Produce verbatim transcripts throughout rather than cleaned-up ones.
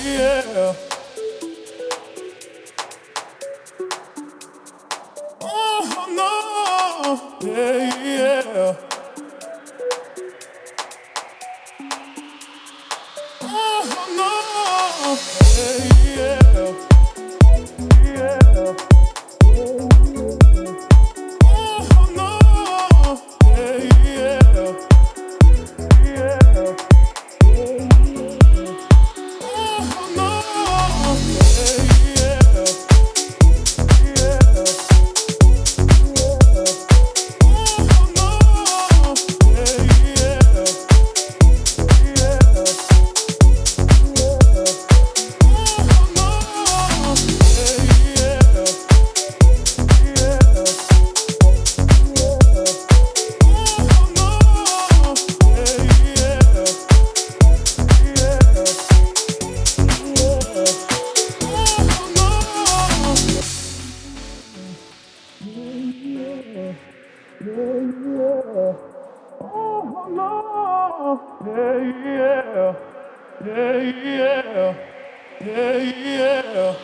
yeah. Oh no, yeah, yeah. Oh no, yeah, yeah, yeah. Oh no, yeah, yeah, yeah. Oh no, yeah, yeah. Yeah, yeah, yeah, yeah.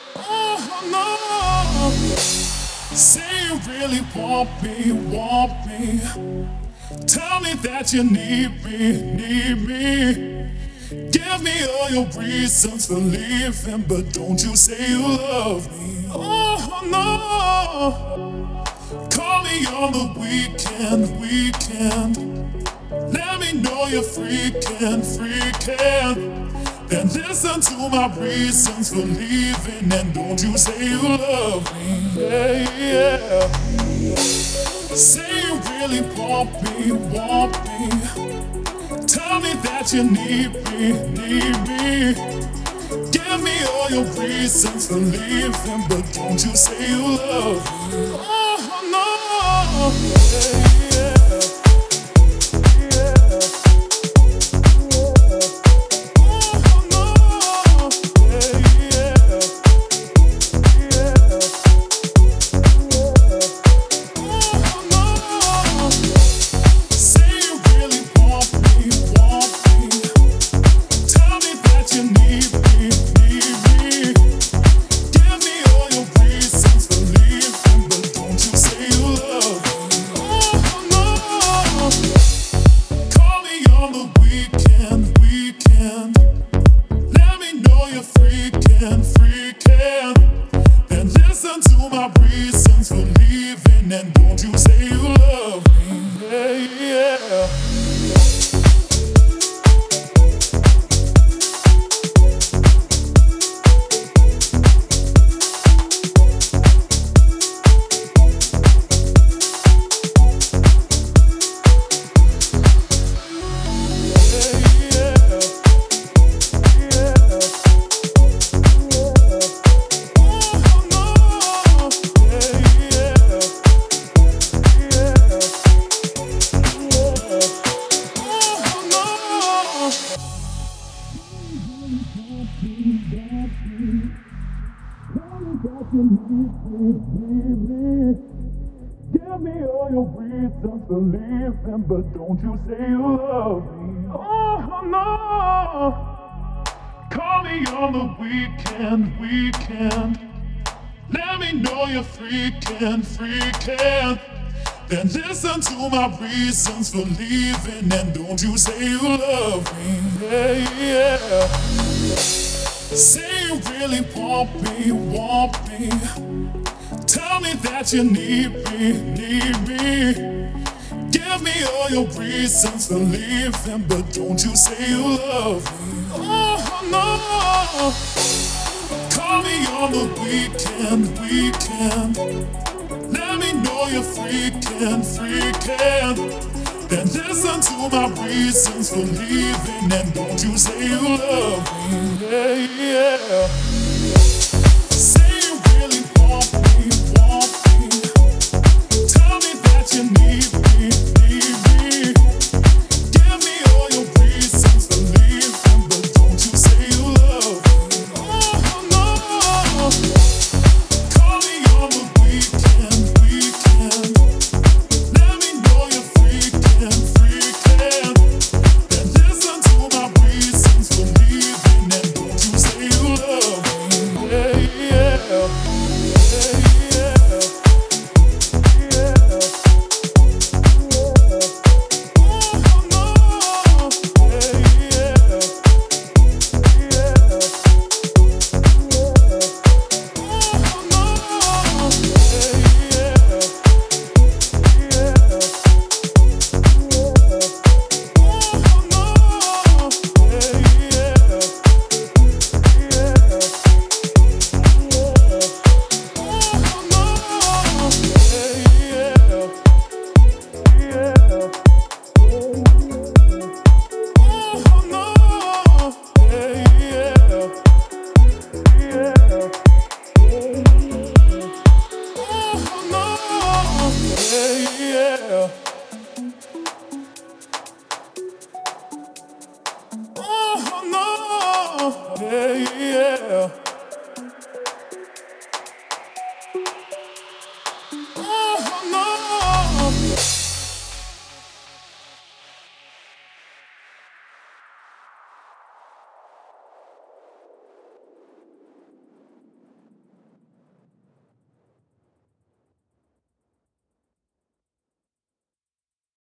Oh no. Say you really want me, want me. Tell me that you need me, need me. Give me all your reasons for leaving, but don't you say you love me. Oh no. Call me on the weekend, weekend. Let me know you're freaking, freaking. Then listen to my reasons for leaving, and don't you say you love me. Yeah, yeah. Say you really want me, want me. Tell me that you need me, need me. Give me all your reasons for leaving, but don't you say you love me. Oh no. Yeah, yeah. And don't you say you love me, yeah, yeah. Give me all your reasons for leaving, but don't you say you love me. Oh no. Call me on the weekend, weekend. Let me know you're freaking, freaking. Then listen to my reasons for leaving, and don't you say you love me. Yeah, yeah. Say you really want me, want me. Tell me that you need me, need me. Give me all your reasons for leaving, but don't you say you love me. Oh no. Call me on the weekend, weekend. Let me know you're freaking, freaking. Then listen to my reasons for leaving, and don't you say you love me. Yeah, yeah. Say you really want me, want me. Tell me that you need me, need me. Give me all your reasons for leaving, but don't you say you love me. Oh no. Call me on the weekend, weekend. Let me know you're freaking, freaking. Then listen to my reasons for leaving, and don't you say yeah, yeah.